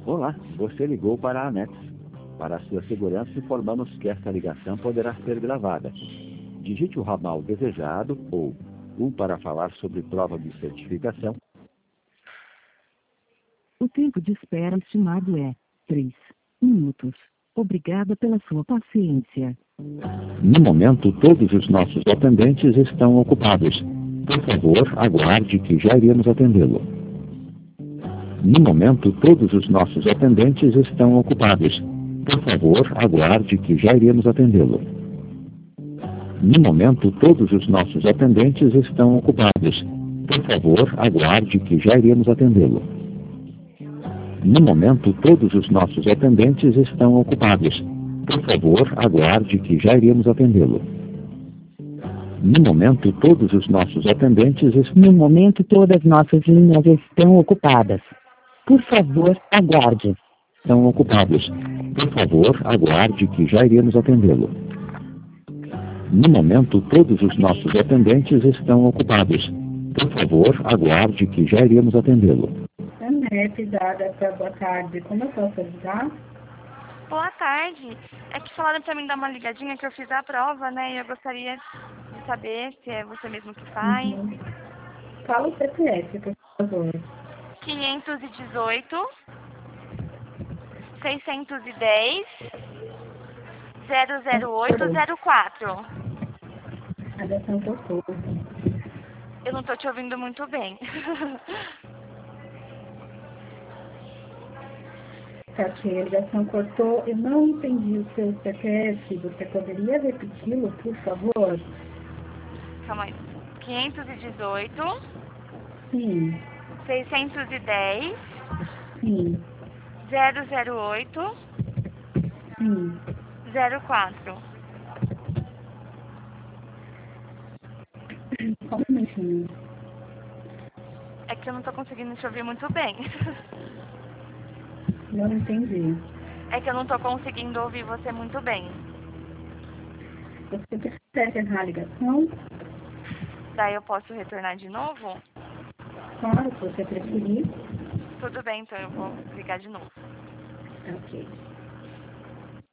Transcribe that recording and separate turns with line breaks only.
Olá, você ligou para a ANEX. Para a sua segurança, informamos que esta ligação poderá ser gravada. Digite o ramal desejado ou 1 para falar sobre prova de certificação.
O tempo de espera estimado é 3 minutos. Obrigada pela sua paciência.
No momento, todos os nossos atendentes estão ocupados. Por favor, aguarde que já iremos atendê-lo. No momento, todos os nossos atendentes estão ocupados. Por favor, aguarde que já iremos atendê-lo. No momento, todos os nossos atendentes estão ocupados. Por favor, aguarde que já iremos atendê-lo. No momento, todos os nossos atendentes estão ocupados. Por favor, aguarde que já iremos atendê-lo. No momento, todos os nossos atendentes estão...
No momento, todas nossas linhas estão ocupadas. Por favor, aguarde.
Estão ocupados. Por favor, aguarde que já iremos atendê-lo. No momento, todos os nossos atendentes estão ocupados. Por favor, aguarde que já iremos atendê-lo.
ANEP, boa tarde. Como eu posso ajudar?
Boa tarde. É que falaram pra mim dar uma ligadinha que eu fiz a prova, né? E eu gostaria de saber se é você mesmo que faz.
Fala o CPF, por favor.
518 610 00804.
A ligação cortou.
Eu não tô te ouvindo muito bem.
A ligação cortou. Eu não entendi o seu CPF. Você poderia repeti-lo, por favor?
Calma aí. 518
Sim.
610
Sim.
008
Sim.
04.
Só um minutinho.
É que eu não tô conseguindo te ouvir muito bem.
Não entendi.
É que eu não tô conseguindo ouvir você muito bem.
Você precisa encerrar a ligação?
Daí eu posso retornar de novo?
Claro, se você preferir.
Tudo bem, então eu vou ligar de novo.
Ok.